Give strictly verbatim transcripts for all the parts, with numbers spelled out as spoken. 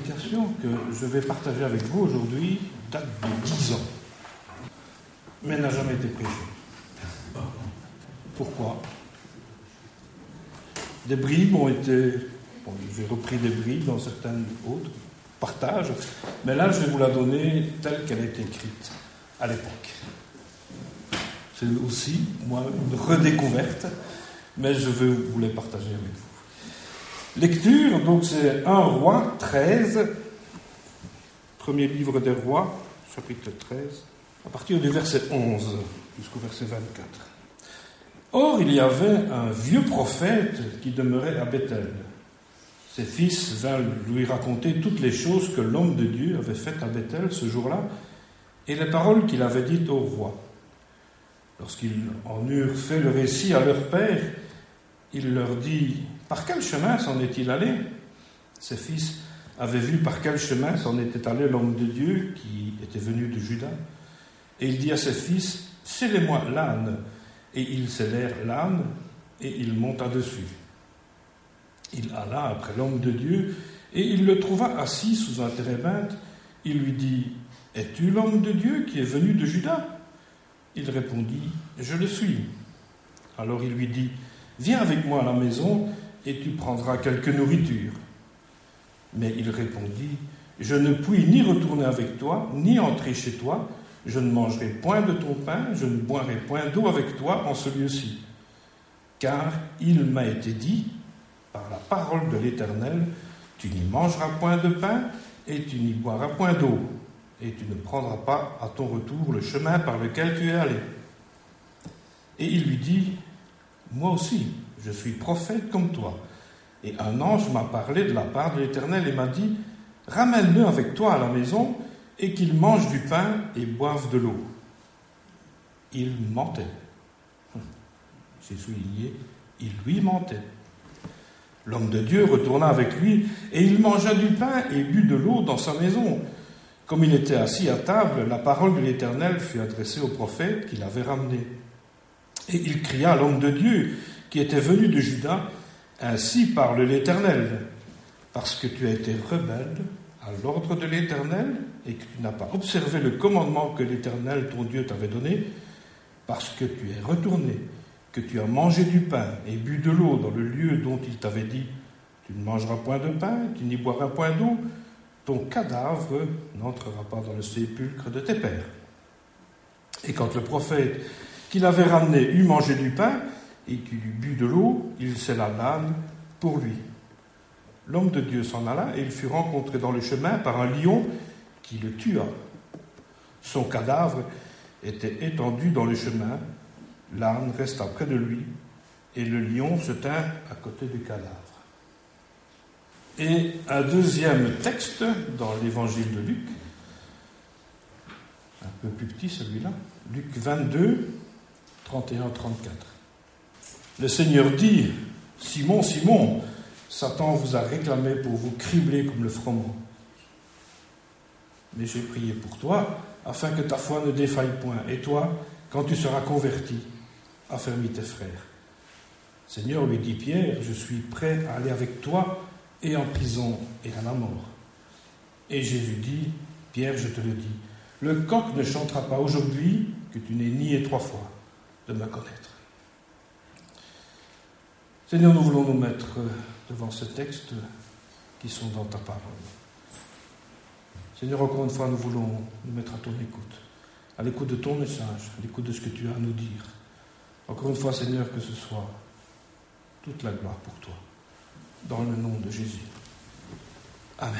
prédication que je vais partager avec vous aujourd'hui date de dix ans, mais n'a jamais été prêchée. Pourquoi ? Des bribes ont été... Bon, j'ai repris des bribes dans certains autres partages, mais là, je vais vous la donner telle qu'elle a été écrite à l'époque. C'est aussi, moi, une redécouverte, mais je veux vous les partager avec vous. Lecture, donc c'est un roi treize, premier livre des rois, chapitre treize, à partir du verset onze jusqu'au verset vingt-quatre. Or, il y avait un vieux prophète qui demeurait à Bethel. Ses fils vinrent lui raconter toutes les choses que l'homme de Dieu avait faites à Bethel ce jour-là et les paroles qu'il avait dites au roi. Lorsqu'ils en eurent fait le récit à leur père, il leur dit « Par quel chemin s'en est-il allé ?» Ses fils avaient vu par quel chemin s'en était allé l'homme de Dieu qui était venu de Juda. Et il dit à ses fils « Scellez-moi l'âne. » Et ils scellèrent l'âne et il monta dessus. Il alla après l'homme de Dieu et il le trouva assis sous un térébinthe. Il lui dit « Es-tu l'homme de Dieu qui est venu de Juda ?» Il répondit « Je le suis. » Alors il lui dit « Viens avec moi à la maison et tu prendras quelque nourriture. » Mais il répondit « Je ne puis ni retourner avec toi, ni entrer chez toi. Je ne mangerai point de ton pain, je ne boirai point d'eau avec toi en ce lieu-ci. Car il m'a été dit, par la parole de l'Éternel, tu n'y mangeras point de pain et tu n'y boiras point d'eau, et tu ne prendras pas à ton retour le chemin par lequel tu es allé. » Et il lui dit, « Moi aussi, je suis prophète comme toi. Et un ange m'a parlé de la part de l'Éternel et m'a dit, ramène-le avec toi à la maison, et qu'il mange du pain et boive de l'eau. » Il mentait. J'ai souligné, il lui mentait. L'homme de Dieu retourna avec lui, et il mangea du pain et but de l'eau dans sa maison. Comme il était assis à table, la parole de l'Éternel fut adressée au prophète qui l'avait ramené. Et il cria à l'homme de Dieu, qui était venu de Juda, « Ainsi parle l'Éternel, parce que tu as été rebelle à l'ordre de l'Éternel, et que tu n'as pas observé le commandement que l'Éternel, ton Dieu, t'avait donné, parce que tu es retourné, que tu as mangé du pain et bu de l'eau dans le lieu dont il t'avait dit, tu ne mangeras point de pain, tu n'y boiras point d'eau, ton cadavre n'entrera pas dans le sépulcre de tes pères. » Et quand le prophète qui l'avait ramené eut mangé du pain et qu'il eut bu de l'eau, il scella l'âne pour lui. L'homme de Dieu s'en alla et il fut rencontré dans le chemin par un lion qui le tua. Son cadavre était étendu dans le chemin, l'âne resta près de lui et le lion se tint à côté du cadavre. Et un deuxième texte dans l'évangile de Luc, un peu plus petit celui-là, Luc vingt-deux, trente et un à trente-quatre. Le Seigneur dit, « Simon, Simon, Satan vous a réclamé pour vous cribler comme le froment. Mais j'ai prié pour toi, afin que ta foi ne défaille point. Et toi, quand tu seras converti, affermis tes frères. » Seigneur, lui dit Pierre, « Je suis prêt à aller avec toi et en prison et à la mort. » Et Jésus dit, « Pierre, je te le dis, le coq ne chantera pas aujourd'hui que tu n'aies nié trois fois de me connaître. » Seigneur, nous voulons nous mettre devant ces textes qui sont dans ta parole. Seigneur, encore une fois, nous voulons nous mettre à ton écoute, à l'écoute de ton message, à l'écoute de ce que tu as à nous dire. Encore une fois, Seigneur, que ce soit toute la gloire pour toi, dans le nom de Jésus. Amen.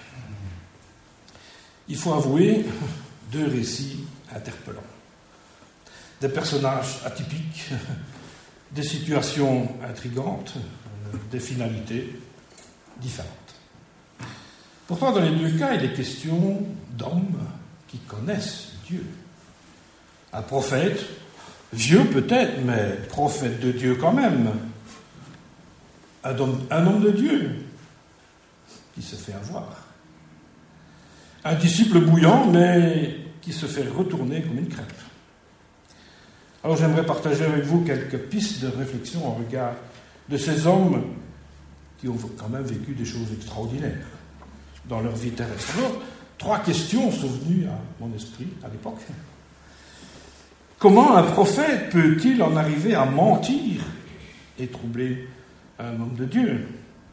Il faut avouer deux récits interpellants. Des personnages atypiques, des situations intrigantes, des finalités différentes. Pourtant, dans les deux cas, il est question d'hommes qui connaissent Dieu. Un prophète, vieux peut-être, mais prophète de Dieu quand même. Un homme, un homme de Dieu qui se fait avoir. Un disciple bouillant, mais qui se fait retourner comme une crêpe. Alors j'aimerais partager avec vous quelques pistes de réflexion en regard de ces hommes qui ont quand même vécu des choses extraordinaires. dans leur vie terrestre. Alors, trois questions sont venues à mon esprit à l'époque. Comment un prophète peut-il en arriver à mentir et troubler un homme de Dieu?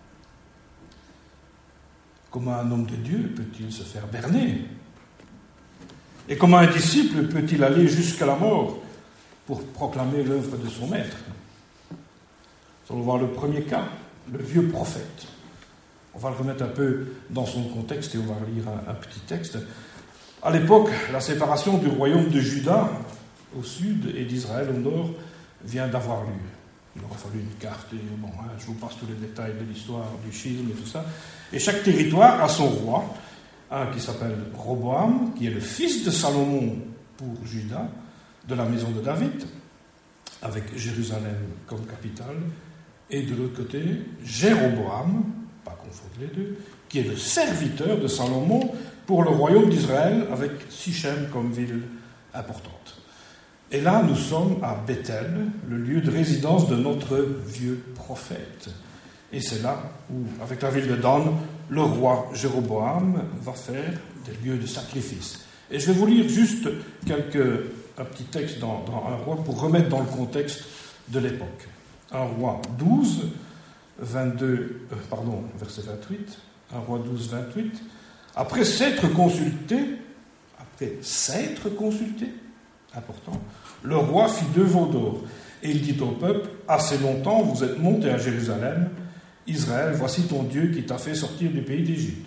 Comment un homme de Dieu peut-il se faire berner? Et comment un disciple peut-il aller jusqu'à la mort pour proclamer l'œuvre de son maître? Nous allons voir le premier cas, le vieux prophète. On va le remettre un peu dans son contexte et on va lire un, un petit texte. À l'époque, la séparation du royaume de Juda au sud et d'Israël au nord vient d'avoir lieu. Il aura fallu une carte, et bon, hein, je vous passe tous les détails de l'histoire du schisme et tout ça. Et chaque territoire a son roi, un qui s'appelle Roboam, qui est le fils de Salomon pour Juda, de la maison de David, avec Jérusalem comme capitale, et de l'autre côté, Jéroboam, pas confondre les deux, qui est le serviteur de Salomon pour le royaume d'Israël, avec Sichem comme ville importante. Et là, nous sommes à Bethel, le lieu de résidence de notre vieux prophète. Et c'est là où, avec la ville de Dan, le roi Jéroboam va faire des lieux de sacrifice. Et je vais vous lire juste quelques, un petit texte dans, dans un roi pour remettre dans le contexte de l'époque. Un roi douze, vingt-deux, euh, pardon, verset vingt-huit, un roi douze, vingt-huit. Après s'être consulté, après s'être consulté, important, le roi fit deux veaux d'or, et il dit au peuple, assez longtemps vous êtes montés à Jérusalem, Israël, voici ton Dieu qui t'a fait sortir du pays d'Égypte.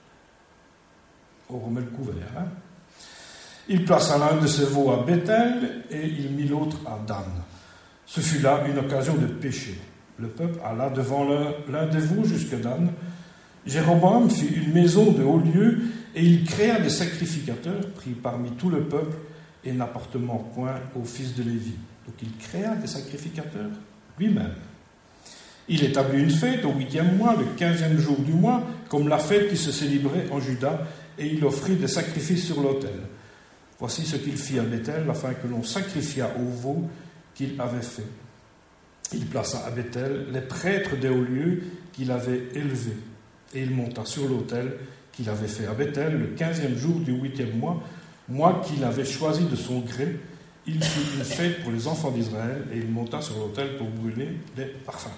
On remet le couvert. Hein? Il plaça l'un de ses veaux à Bethel et il mit l'autre à Dan. Ce fut là une occasion de péché. Le peuple alla devant l'un, l'un des veaux jusqu'à Dan. Jéroboam fit une maison de haut lieu et il créa des sacrificateurs pris parmi tout le peuple et n'appartenant point aux fils de Lévi. Donc il créa des sacrificateurs lui-même. Il établit une fête au huitième mois, le quinzième jour du mois, comme la fête qui se célébrait en Juda, et il offrit des sacrifices sur l'autel. Voici ce qu'il fit à Bethel, afin que l'on sacrifiât au veau qu'il avait fait. Il plaça à Bethel les prêtres des hauts lieux qu'il avait élevés, et il monta sur l'autel qu'il avait fait à Bethel le quinzième jour du huitième mois, mois qu'il avait choisi de son gré. Il fit une fête pour les enfants d'Israël, et il monta sur l'autel pour brûler des parfums.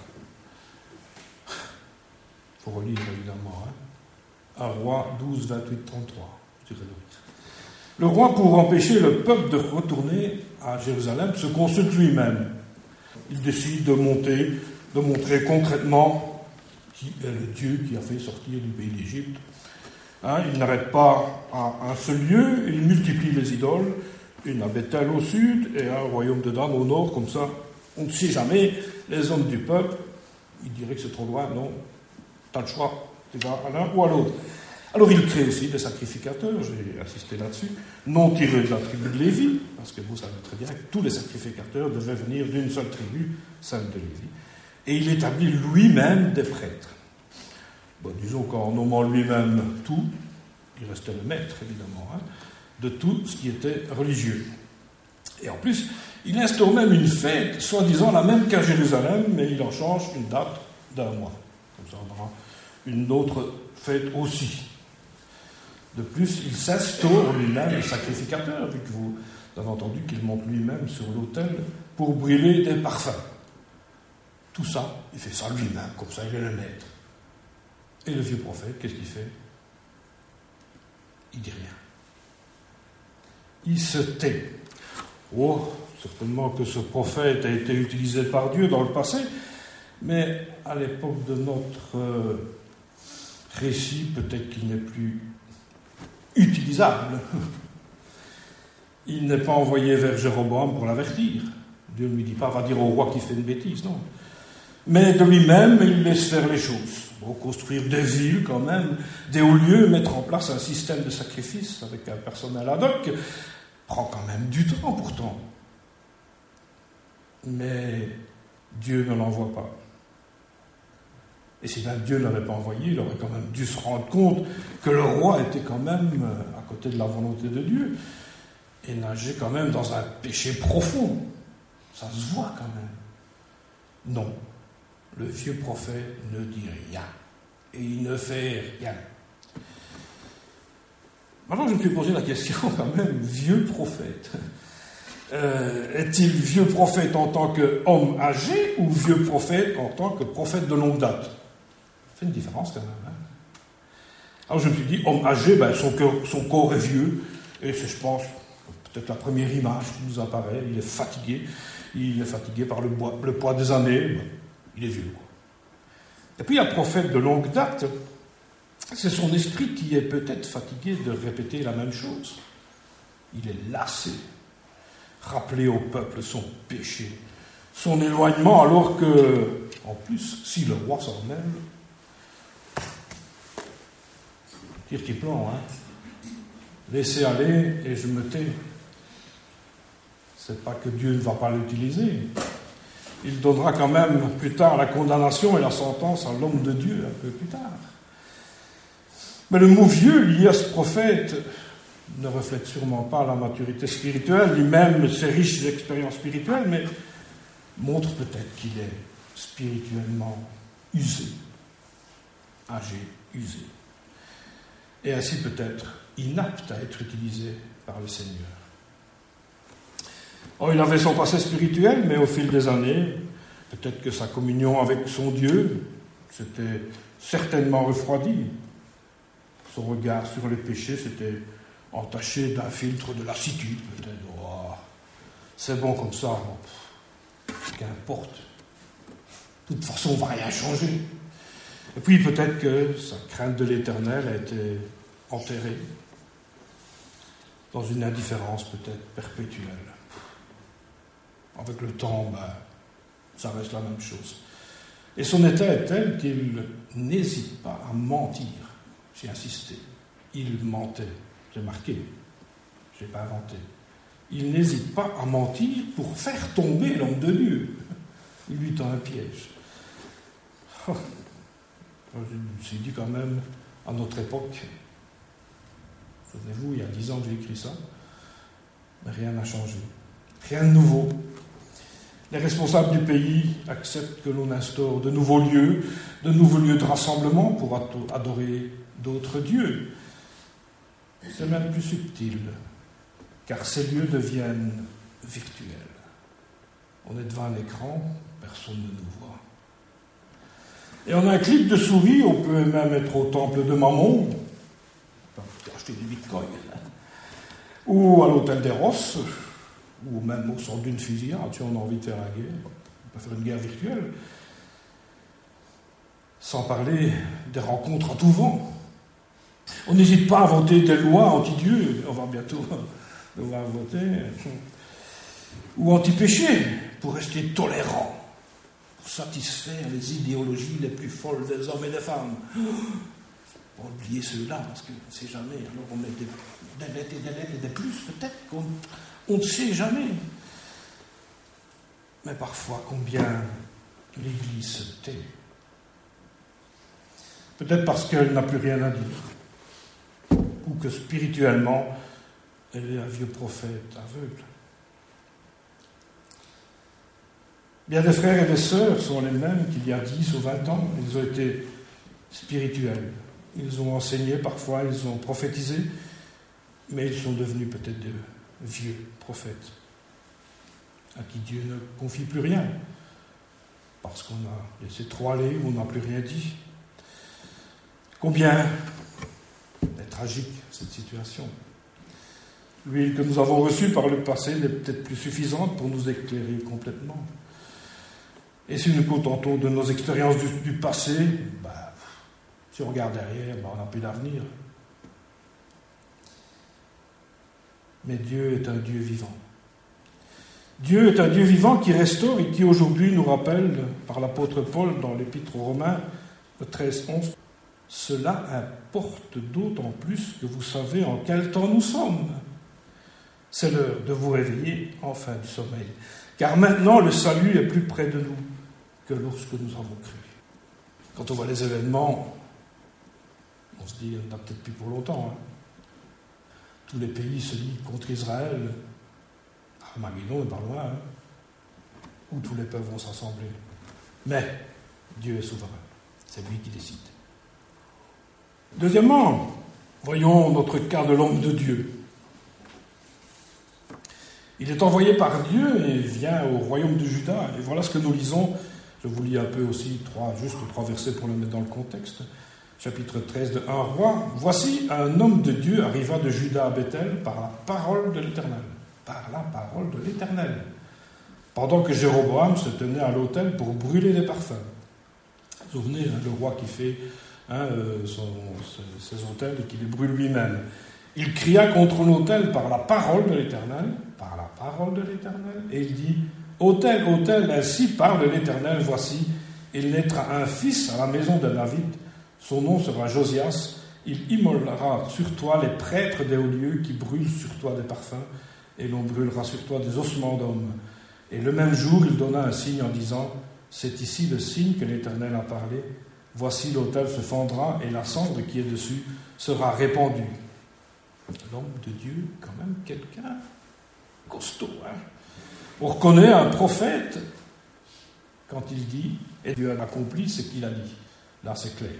Il faut relire évidemment. Hein. Un roi douze, vingt-huit, trente-trois. Le roi, pour empêcher le peuple de retourner à Jérusalem, se consulte lui-même. Il décide de monter, de montrer concrètement qui est le Dieu qui a fait sortir du pays d'Égypte. Hein, il n'arrête pas à un seul lieu, il multiplie les idoles, une à Bethel au sud et un royaume de Dan au nord, comme ça, on ne sait jamais, les hommes du peuple, ils diraient que c'est trop loin, non. Tu as le choix, tu vas à l'un ou à l'autre. Alors il crée aussi des sacrificateurs, j'ai insisté là-dessus, non tirés de la tribu de Lévi, parce que vous savez très bien que tous les sacrificateurs devaient venir d'une seule tribu, celle de Lévi. Et il établit lui-même des prêtres. Bon, disons qu'en nommant lui-même tout, il restait le maître, évidemment, hein, de tout ce qui était religieux. Et en plus, il instaure même une fête, soi-disant la même qu'à Jérusalem, mais il en change une date d'un mois. Comme ça, on aura une autre fête aussi. De plus, il s'instaure lui-même le sacrificateur, vu que vous avez entendu qu'il monte lui-même sur l'autel pour brûler des parfums. Tout ça, il fait ça lui-même, comme ça il est le maître. Et le vieux prophète, qu'est-ce qu'il fait? Il dit rien. Il se tait. Oh, certainement que ce prophète a été utilisé par Dieu dans le passé, mais à l'époque de notre euh, récit, peut-être qu'il n'est plus utilisable. Il n'est pas envoyé vers Jéroboam pour l'avertir. Dieu ne lui dit pas, va dire au roi qui fait une bêtise, non. Mais de lui-même, il laisse faire les choses. Bon, construire des villes quand même, des hauts lieux, mettre en place un système de sacrifice avec un personnel ad hoc, prend quand même du temps pourtant. Mais Dieu ne l'envoie pas. Et si même Dieu ne l'avait pas envoyé, il aurait quand même dû se rendre compte que le roi était quand même à côté de la volonté de Dieu et nageait quand même dans un péché profond. Ça se voit quand même. Non, le vieux prophète ne dit rien et il ne fait rien. Maintenant, je me suis posé la question quand même, vieux prophète. Euh, est-il vieux prophète en tant qu'homme âgé ou vieux prophète en tant que prophète de longue date? C'est une différence quand même. Hein. Alors je me suis dit, homme âgé, ben, son, cœur, son corps est vieux, et c'est, je pense, peut-être la première image qui nous apparaît. Il est fatigué, il est fatigué par le, bois, le poids des années, ben, il est vieux. Quoi. Et puis, il y a prophète de longue date, c'est son esprit qui est peut-être fatigué de répéter la même chose. Il est lassé, rappeler au peuple son péché, son éloignement, alors que, en plus, si le roi s'en mêle, tire qui plan, hein. Laissez aller et je me tais. C'est pas que Dieu ne va pas l'utiliser. Il donnera quand même plus tard la condamnation et la sentence à l'homme de Dieu, un peu plus tard. Mais le mot vieux lié à ce prophète ne reflète sûrement pas la maturité spirituelle, ni même ses riches expériences spirituelles, mais montre peut-être qu'il est spirituellement usé, âgé, usé, et ainsi peut-être inapte à être utilisé par le Seigneur. Oh, il avait son passé spirituel, mais au fil des années, peut-être que sa communion avec son Dieu s'était certainement refroidie. Son regard sur les péchés s'était entaché d'un filtre de lassitude, peut-être. Oh, c'est bon comme ça, pff, qu'importe. De toute façon, on ne va rien changer. Et puis peut-être que sa crainte de l'Éternel a été enterrée dans une indifférence peut-être perpétuelle. Avec le temps, ben, ça reste la même chose. Et son état est tel qu'il n'hésite pas à mentir. J'ai insisté. Il mentait. J'ai marqué. Je n'ai pas inventé. Il n'hésite pas à mentir pour faire tomber l'homme de Dieu. Il lui tend un piège. Oh. Je me suis dit quand même, à notre époque, souvenez-vous, il y a dix ans que j'ai écrit ça, mais rien n'a changé. Rien de nouveau. Les responsables du pays acceptent que l'on instaure de nouveaux lieux, de nouveaux lieux de rassemblement pour adorer d'autres dieux. C'est même plus subtil, car ces lieux deviennent virtuels. On est devant un écran, personne ne nous voit. Et on a un clic de souris, on peut même être au temple de Mammon, on peut acheter du bitcoin, ou à l'hôtel des Rosses, ou même au centre d'une fusillade, si on a envie de faire la guerre. On peut faire une guerre virtuelle. Sans parler des rencontres à tout vent. On n'hésite pas à voter des lois anti-Dieu, on va bientôt devoir voter, ou anti-péché, pour rester tolérant, pour satisfaire les idéologies les plus folles des hommes et des femmes. On va oublier ceux-là, parce qu'on ne sait jamais. Alors on met des, des lettres et des lettres et des plus, peut-être qu'on on ne sait jamais. Mais parfois, combien l'Église se tait. Peut-être parce qu'elle n'a plus rien à dire. Ou que spirituellement, elle est un vieux prophète aveugle. Bien des frères et des sœurs sont les mêmes qu'il y a dix ou vingt ans. Ils ont été spirituels. Ils ont enseigné parfois, ils ont prophétisé, mais ils sont devenus peut-être de vieux prophètes à qui Dieu ne confie plus rien parce qu'on a laissé trop aller ou on n'a plus rien dit. Combien est tragique cette situation. L'huile que nous avons reçue par le passé n'est peut-être plus suffisante pour nous éclairer complètement. Et si nous nous contentons de nos expériences du, du passé, bah, si on regarde derrière, bah, on n'a plus d'avenir. Mais Dieu est un Dieu vivant. Dieu est un Dieu vivant qui restaure et qui aujourd'hui nous rappelle, par l'apôtre Paul dans l'Épître aux Romains, le treize onze, « Cela importe d'autant plus que vous savez en quel temps nous sommes. C'est l'heure de vous réveiller enfin du sommeil. Car maintenant le salut est plus près de nous que lorsque nous avons cru. » Quand on voit les événements, on se dit, on n'a peut-être plus pour longtemps. Hein. Tous les pays se lient contre Israël. Armageddon n'est pas loin, hein, où tous les peuples vont s'assembler. Mais Dieu est souverain. C'est lui qui décide. Deuxièmement, Voyons notre cas de l'homme de Dieu. Il est envoyé par Dieu et vient au royaume de Juda. Et voilà ce que nous lisons. Je vous lis un peu aussi, trois, juste trois versets pour le mettre dans le contexte. Chapitre treize de un roi. Voici un homme de Dieu arriva de Juda à Bethel par la parole de l'Éternel. Par la parole de l'Éternel. Pendant que Jéroboam se tenait à l'autel pour brûler des parfums. Vous vous souvenez, hein, le roi qui fait hein, son, ses autels et qui les brûle lui-même. Il cria contre l'autel par la parole de l'Éternel, par la parole de l'Éternel, et il dit, autel, autel, ainsi parle l'Éternel, voici, il naîtra un fils à la maison de David, son nom sera Josias, il immolera sur toi les prêtres des hauts lieux qui brûlent sur toi des parfums, et l'on brûlera sur toi des ossements d'hommes. Et le même jour, il donna un signe en disant, c'est ici le signe que l'Éternel a parlé, voici l'autel se fendra, et la cendre qui est dessus sera répandue. L'homme de Dieu, quand même, quelqu'un costaud. Hein. On reconnaît un prophète quand il dit, et Dieu a accompli ce qu'il a dit. Là, c'est clair.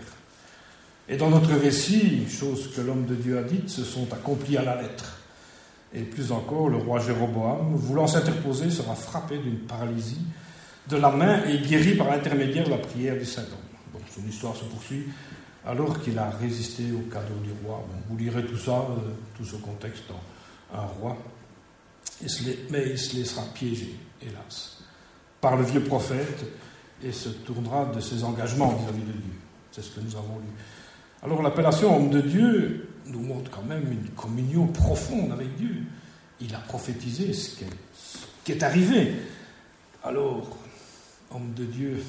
Et dans notre récit, choses que l'homme de Dieu a dites se sont accomplies à la lettre. Et plus encore, le roi Jéroboam, voulant s'interposer, sera frappé d'une paralysie de la main et guéri par l'intermédiaire de la prière du Saint-Homme. Bon, son histoire se poursuit. Alors qu'il a résisté au cadeau du roi. Bon, vous lirez tout ça, euh, tout ce contexte dans un roi. Il se les, mais il se laissera piéger, hélas, par le vieux prophète et se tournera de ses engagements vis-à-vis de Dieu. C'est ce que nous avons lu. Alors l'appellation homme de Dieu nous montre quand même une communion profonde avec Dieu. Il a prophétisé ce qui est, ce qui est arrivé. Alors, homme de Dieu,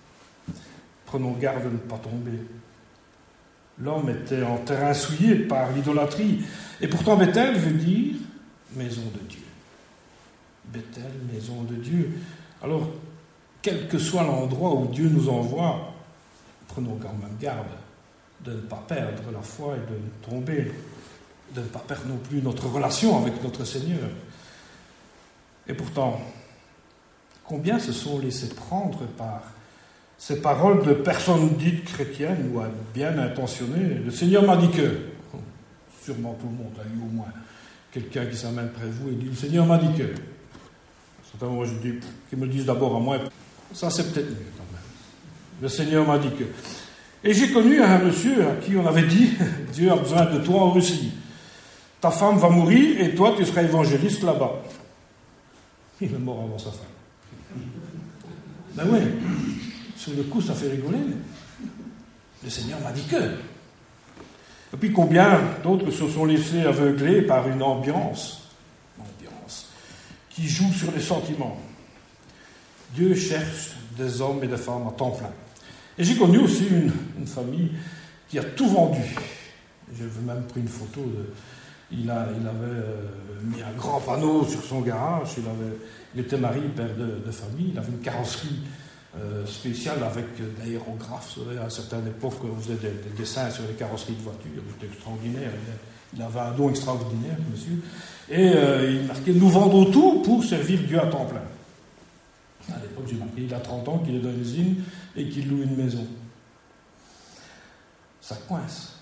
prenons garde de ne pas tomber. L'homme était en terrain souillé par l'idolâtrie. Et pourtant, Bethel veut dire maison de Dieu. Bethel, maison de Dieu. Alors, quel que soit l'endroit où Dieu nous envoie, prenons quand même garde de ne pas perdre la foi et de ne tomber, de ne pas perdre non plus notre relation avec notre Seigneur. Et pourtant, combien se sont laissés prendre par ces paroles de personnes dites chrétiennes ou bien intentionnées. Le Seigneur m'a dit que, sûrement tout le monde a eu au moins quelqu'un qui s'amène près de vous et dit, le Seigneur m'a dit que. Certains moi je dis, qu'ils me le disent d'abord à moi, ça c'est peut-être mieux quand même. Le Seigneur m'a dit que. Et j'ai connu un monsieur à qui on avait dit, Dieu a besoin de toi en Russie. Ta femme va mourir et toi tu seras évangéliste là-bas. Il est mort avant sa femme. Ben oui. Sur le coup, ça fait rigoler, mais le Seigneur m'a dit que. Et puis combien d'autres se sont laissés aveugler par une ambiance, ambiance qui joue sur les sentiments. Dieu cherche des hommes et des femmes à temps plein. Et j'ai connu aussi une, une famille qui a tout vendu. J'ai même pris une photo de... Il, a, il avait euh, mis un grand panneau sur son garage, il, avait, il était marié, père de, de famille, il avait une carrosserie Euh, spécial avec euh, l'aérographe. Vous savez, à une certaine époque, on faisait des, des dessins sur les carrosseries de voitures. C'était extraordinaire. Il avait un don extraordinaire, monsieur. Et euh, il marquait « Nous vendons tout pour servir Dieu à temps plein ». À l'époque, j'ai marqué « Il a trente ans qu'il est dans l'usine et qu'il loue une maison ». Ça coince.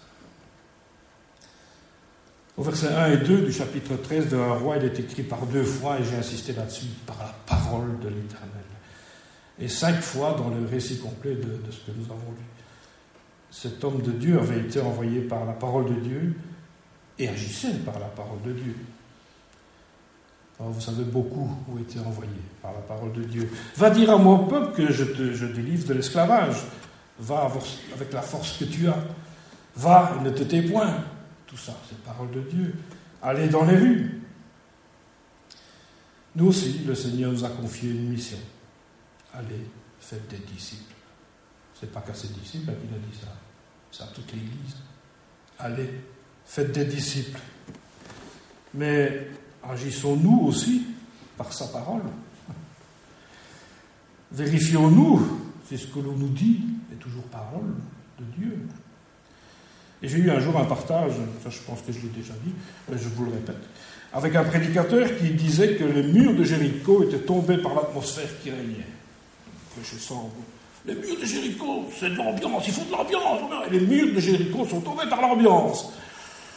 Au verset un et deux du chapitre treize de un roi, il est écrit par deux fois, et j'ai insisté là-dessus, par la parole de l'Éternel. Et cinq fois dans le récit complet de, de ce que nous avons lu. Cet homme de Dieu avait été envoyé par la parole de Dieu et agissait par la parole de Dieu. Alors vous savez, beaucoup ont été envoyés par la parole de Dieu. Va dire à mon peuple que je te je délivre de l'esclavage. Va avec la force que tu as. Va et ne te tais point. Tout ça, c'est parole de Dieu. Allez dans les rues. Nous aussi, le Seigneur nous a confié une mission. Allez, faites des disciples. Ce n'est pas qu'à ses disciples qu'il a dit ça. C'est à toute l'Église. Allez, faites des disciples. Mais agissons-nous aussi par sa parole. Vérifions-nous si ce que l'on nous dit est toujours parole de Dieu. Et j'ai eu un jour un partage, ça je pense que je l'ai déjà dit, mais je vous le répète, avec un prédicateur qui disait que les murs de Jéricho étaient tombés par l'atmosphère qui régnait. Je sens, les murs de Jéricho, c'est de l'ambiance, il faut de l'ambiance. Et les murs de Jéricho sont tombés par l'ambiance.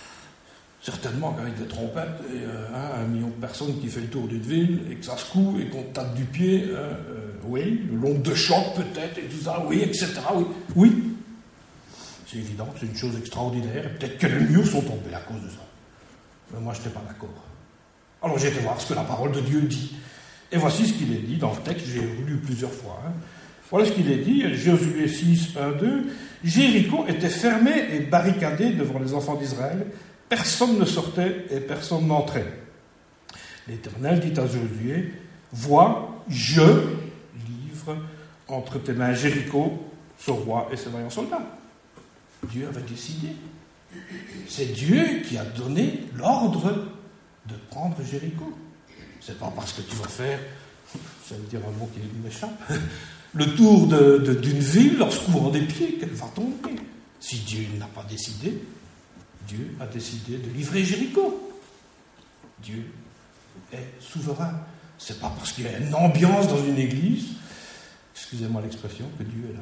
certainement avec des trompettes et euh, hein, un million de personnes qui fait le tour d'une ville et que ça secoue et qu'on tape du pied, hein, euh, oui, le long de choc peut-être et tout ça, oui, et cetera. Oui, oui. C'est évident, c'est une chose extraordinaire. Et peut-être que les murs sont tombés à cause de ça. Mais moi, je n'étais pas d'accord. Alors j'ai été voir ce que la parole de Dieu dit. Et voici ce qu'il est dit dans le texte, j'ai lu plusieurs fois. Hein. Voilà ce qu'il est dit, Josué six, un, deux. Jéricho était fermé et barricadé devant les enfants d'Israël. Personne ne sortait et personne n'entrait. L'Éternel dit à Josué, vois, je livre entre tes mains Jéricho, ce roi et ses vaillants soldats. Dieu avait décidé. C'est Dieu qui a donné l'ordre de prendre Jéricho. C'est pas parce que tu vas faire, ça veut dire un mot qui m'échappe, le tour de, de, d'une ville en secouant des pieds qu'elle va tomber. Si Dieu n'a pas décidé, Dieu a décidé de livrer Jéricho. Dieu est souverain. C'est pas parce qu'il y a une ambiance dans une église, excusez-moi l'expression, que Dieu est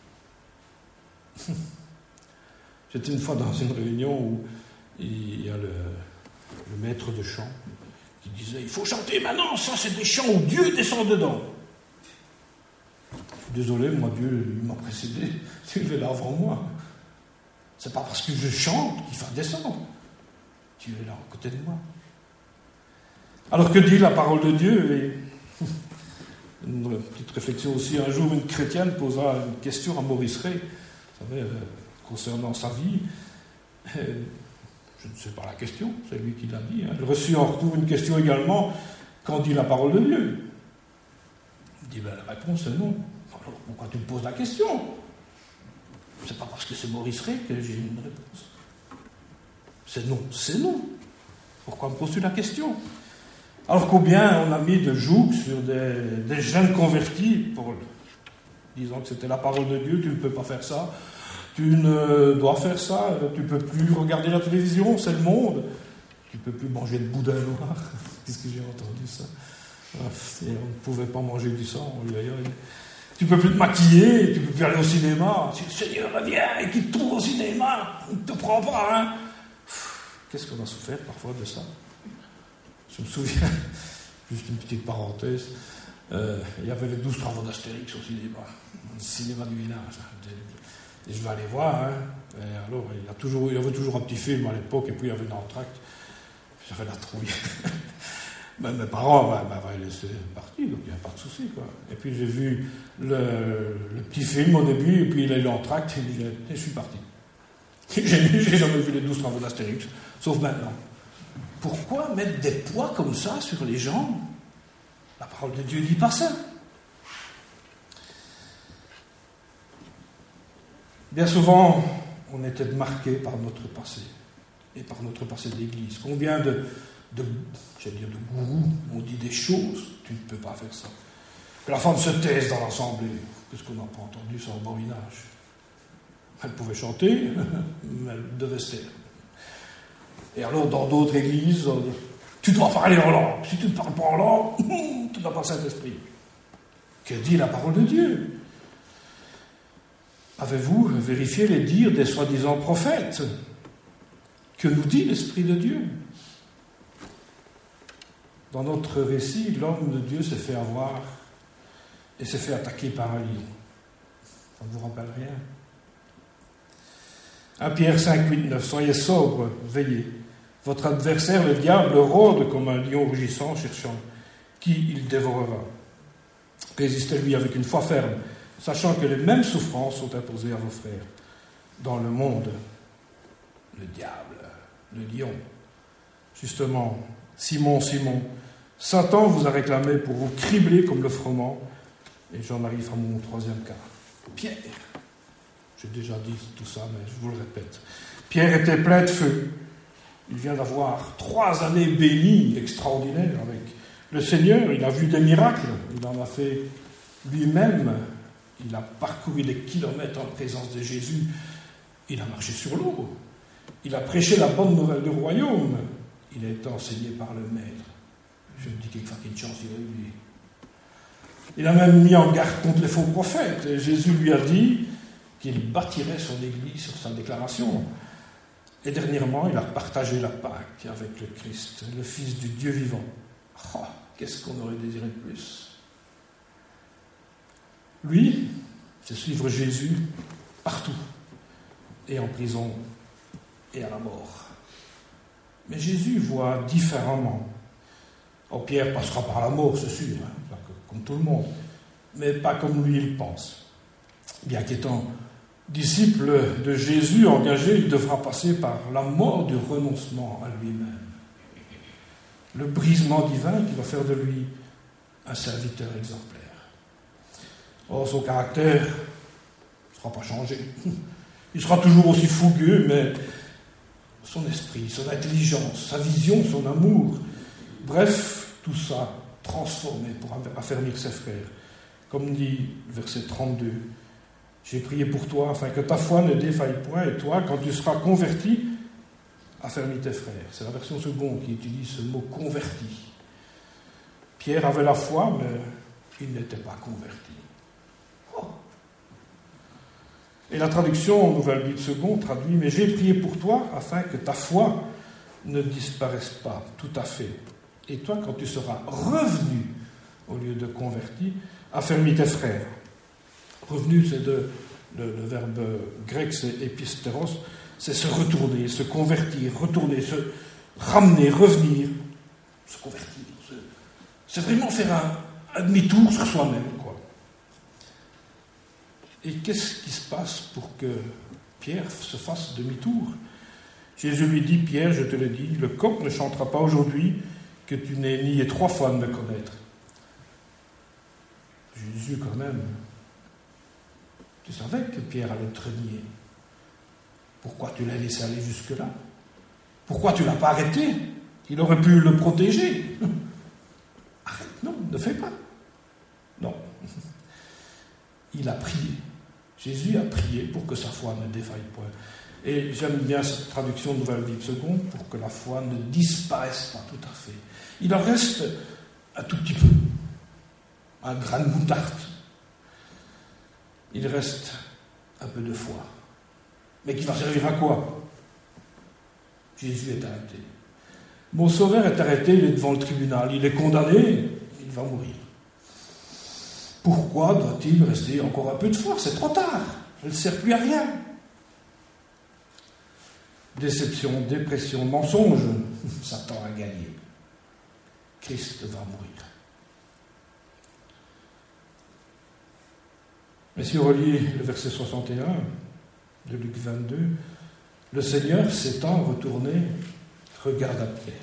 là. J'étais une fois dans une réunion où il y a le, le maître de chant qui disait « Il faut chanter maintenant, ça c'est des chants où Dieu descend dedans. » Je suis désolé, moi Dieu il m'a précédé, il est là avant moi. C'est pas parce que je chante qu'il va descendre. Dieu est là à côté de moi. Alors que dit la parole de Dieu et une petite réflexion aussi, un jour une chrétienne posa une question à Maurice Rey, vous savez, concernant sa vie. Je ne sais pas la question, c'est lui qui l'a dit. Hein. Elle reçut en retour une question également, qu'en dit la parole de Dieu? Il dit, ben, la réponse est non. Alors pourquoi tu me poses la question? C'est pas parce que c'est Maurice Rey que j'ai une réponse. C'est non, c'est non. Pourquoi me poses-tu la question? Alors combien on a mis de joug sur des, des jeunes convertis pour disant que c'était la parole de Dieu, tu ne peux pas faire ça, tu ne dois faire ça, tu ne peux plus regarder la télévision, c'est le monde, tu ne peux plus manger de boudin noir. Qu'est-ce que j'ai entendu ça? Et on ne pouvait pas manger du sang, tu ne peux plus te maquiller, tu ne peux plus aller au cinéma. Si le Seigneur revient et qu'il te trouve au cinéma, il ne te prend pas. Hein. Qu'est-ce qu'on a souffert parfois de ça? Je me souviens, juste une petite parenthèse, euh, il y avait les douze travaux d'Astérix au cinéma, le cinéma du village. Et je vais aller voir, hein. Et alors il y, a toujours, il y avait toujours un petit film à l'époque, et puis il y avait une entracte, j'avais la trouille. Ben, mes parents ben, ben, m'avaient laissé partir, donc il n'y a pas de souci, quoi. Et puis j'ai vu le, le petit film au début, et puis il a eu l'entracte, et, et je suis parti. J'ai, j'ai jamais vu les douze travaux d'Astérix, sauf maintenant. Pourquoi mettre des poids comme ça sur les gens? La parole de Dieu ne dit pas ça. Bien souvent, on était marqué par notre passé et par notre passé d'Église. Combien de, de, j'allais dire de gourous ont dit des choses, tu ne peux pas faire ça. Que la femme se taise dans l'assemblée. Qu'est-ce qu'on n'a pas entendu ça au Moyen-Âge? Elle pouvait chanter, mais elle devait se taire. Et alors, dans d'autres églises, tu dois parler en langue. Si tu ne parles pas en langue, tu n'as pas le Saint-Esprit. Que dit la parole de Dieu? Avez-vous vérifié les dires des soi-disant prophètes? Que nous dit l'Esprit de Dieu? Dans notre récit, l'homme de Dieu s'est fait avoir et s'est fait attaquer par un lion. Ça ne vous rappelle rien? un Pierre cinq, huit, neuf. Soyez sobres, veillez. Votre adversaire, le diable, rôde comme un lion rugissant, cherchant qui il dévorera. Résistez-lui avec une foi ferme, sachant que les mêmes souffrances sont imposées à vos frères. Dans le monde, le diable, le lion. Justement, Simon, Simon, Satan vous a réclamé pour vous cribler comme le froment, et j'en arrive à mon troisième cas. Pierre. J'ai déjà dit tout ça, mais je vous le répète. Pierre était plein de feu. Il vient d'avoir trois années bénies, extraordinaires, avec le Seigneur. Il a vu des miracles. Il en a fait lui-même. Il a parcouru des kilomètres en présence de Jésus. Il a marché sur l'eau. Il a prêché la bonne nouvelle du royaume. Il a été enseigné par le Maître. Je me dis qu'il faut qu'il y ait une chance, il a eu lui. Il a même mis en garde contre les faux prophètes. Et Jésus lui a dit qu'il bâtirait son église sur sa déclaration. Et dernièrement, il a partagé la Pâque avec le Christ, le Fils du Dieu vivant. Oh, qu'est-ce qu'on aurait désiré de plus? Lui, c'est suivre Jésus partout, et en prison, et à la mort. Mais Jésus voit différemment. Oh, Pierre passera par la mort, c'est sûr, hein, comme tout le monde, mais pas comme lui il pense. Bien qu'étant disciple de Jésus engagé, il devra passer par la mort du renoncement à lui-même. Le brisement divin qui va faire de lui un serviteur exemplaire. Or, son caractère ne sera pas changé. Il sera toujours aussi fougueux, mais son esprit, son intelligence, sa vision, son amour, bref, tout ça transformé pour affermir ses frères. Comme dit le verset trente-deux, « J'ai prié pour toi afin que ta foi ne défaille point, et toi, quand tu seras converti, affermis tes frères. » C'est la version seconde qui utilise ce mot « converti ». Pierre avait la foi, mais il n'était pas converti. Oh. Et la traduction en Nouvelle Bible seconde traduit « Mais j'ai prié pour toi afin que ta foi ne disparaisse pas tout à fait. Et toi, quand tu seras revenu au lieu de converti, affermis tes frères. » Revenu, c'est de, le, le verbe grec, c'est épistéros, c'est se retourner, se convertir, retourner, se ramener, revenir, se convertir. Se, c'est vraiment faire un, un demi-tour sur soi-même, quoi. Et qu'est-ce qui se passe pour que Pierre se fasse demi-tour? Jésus lui dit, Pierre, je te le dis, le coq ne chantera pas aujourd'hui que tu n'aies nié trois fois de me connaître. Jésus, quand même, tu savais que Pierre allait te renier. Pourquoi tu l'as laissé aller jusque-là? Pourquoi tu ne l'as pas arrêté? Il aurait pu le protéger. Arrête, non, ne fais pas. Non. Il a prié. Jésus a prié pour que sa foi ne défaille point. Et j'aime bien cette traduction de Nouvelle Bible seconde, pour que la foi ne disparaisse pas tout à fait. Il en reste un tout petit peu. Un grain de moutarde. Il reste un peu de foi. Mais qui va servir à quoi? Jésus est arrêté. Mon sauveur est arrêté, il est devant le tribunal. Il est condamné, il va mourir. Pourquoi doit-il rester encore un peu de foi? C'est trop tard. Je ne sers plus à rien. Déception, dépression, mensonge, Satan a gagné. Christ va mourir. Mais si on relit le verset soixante et un de Luc vingt-deux, le Seigneur s'étant retourné, regarda Pierre.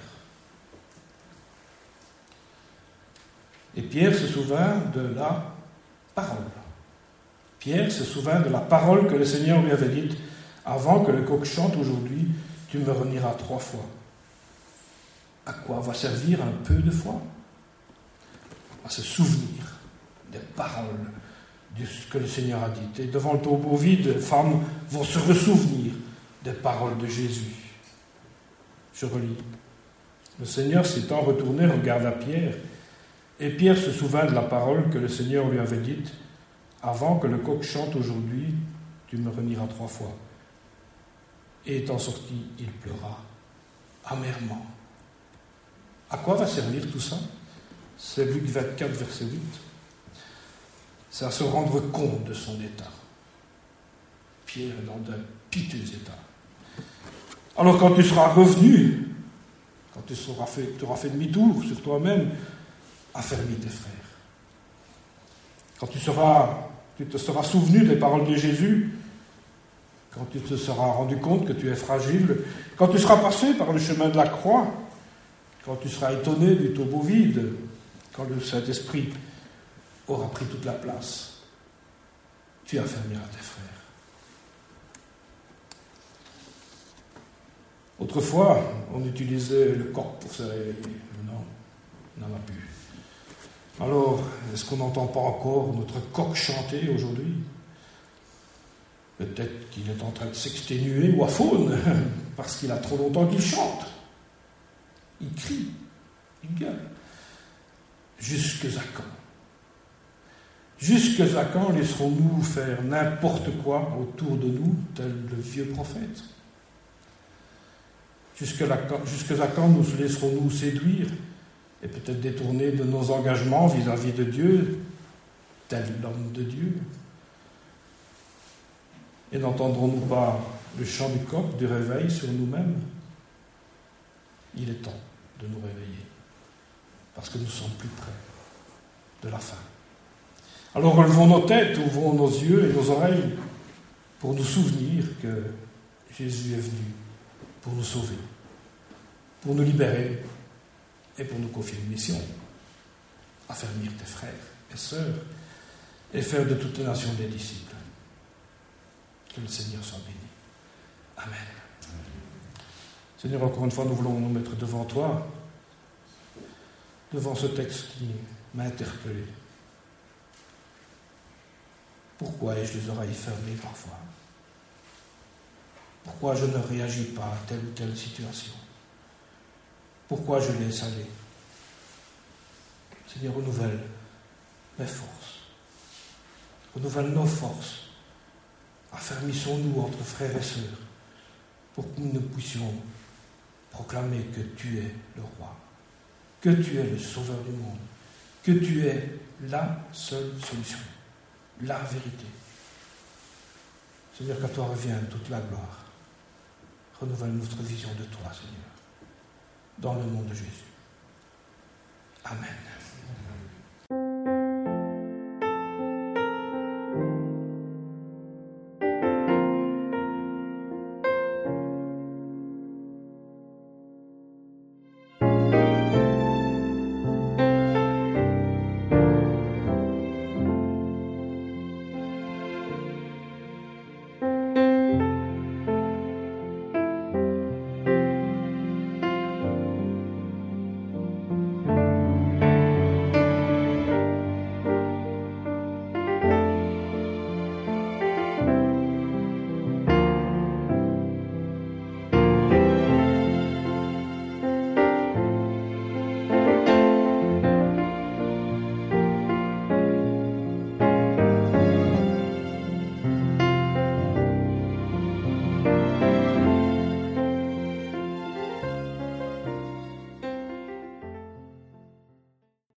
Et Pierre se souvint de la parole. Pierre se souvint de la parole que le Seigneur lui avait dite, avant que le coq chante aujourd'hui, tu me renieras trois fois. À quoi va servir un peu de foi? À se souvenir des paroles de ce que le Seigneur a dit. Et devant le tombeau vide, les femmes vont se ressouvenir des paroles de Jésus. Je relis. Le Seigneur s'étant retourné, regarda Pierre, et Pierre se souvint de la parole que le Seigneur lui avait dite, avant que le coq chante aujourd'hui, tu me renieras trois fois. Et étant sorti, il pleura amèrement. À quoi va servir tout ça? C'est Luc vingt-quatre, verset huit. C'est à se rendre compte de son état. Pierre est dans un piteux état. Alors quand tu seras revenu, quand tu auras fait, tu auras fait demi-tour sur toi-même, affermis tes frères. Quand tu, seras, tu te seras souvenu des paroles de Jésus, quand tu te seras rendu compte que tu es fragile, quand tu seras passé par le chemin de la croix, quand tu seras étonné du tombeau vide, quand le Saint-Esprit aura pris toute la place, tu affermiras tes frères. Autrefois, on utilisait le coq pour se réveiller. Non, on n'en a plus. Alors, est-ce qu'on n'entend pas encore notre coq chanter aujourd'hui? Peut-être qu'il est en train de s'exténuer ou à faune, parce qu'il a trop longtemps qu'il chante. Il crie, il gueule. Jusque à quand? Jusque à quand laisserons-nous faire n'importe quoi autour de nous, tel le vieux prophète? Jusque-là, jusque-là quand nous laisserons-nous séduire et peut-être détourner de nos engagements vis-à-vis de Dieu, tel l'homme de Dieu? Et n'entendrons-nous pas le chant du coq du réveil sur nous-mêmes? Il est temps de nous réveiller, parce que nous sommes plus près de la fin. Alors relevons nos têtes, ouvrons nos yeux et nos oreilles pour nous souvenir que Jésus est venu pour nous sauver, pour nous libérer et pour nous confier une mission: affermir tes frères et sœurs et faire de toutes les nations des disciples. Que le Seigneur soit béni. Amen. Seigneur, encore une fois, nous voulons nous mettre devant toi, devant ce texte qui m'a interpellé. Pourquoi ai-je les oreilles fermées parfois? Pourquoi je ne réagis pas à telle ou telle situation? Pourquoi je laisse aller? Seigneur, renouvelle mes forces, renouvelle nos forces. Affermissons-nous entre frères et sœurs pour que nous puissions proclamer que tu es le roi, que tu es le sauveur du monde, que tu es la seule solution, la vérité. Seigneur, qu'à toi revient toute la gloire. Renouvelle notre vision de toi, Seigneur, dans le nom de Jésus. Amen.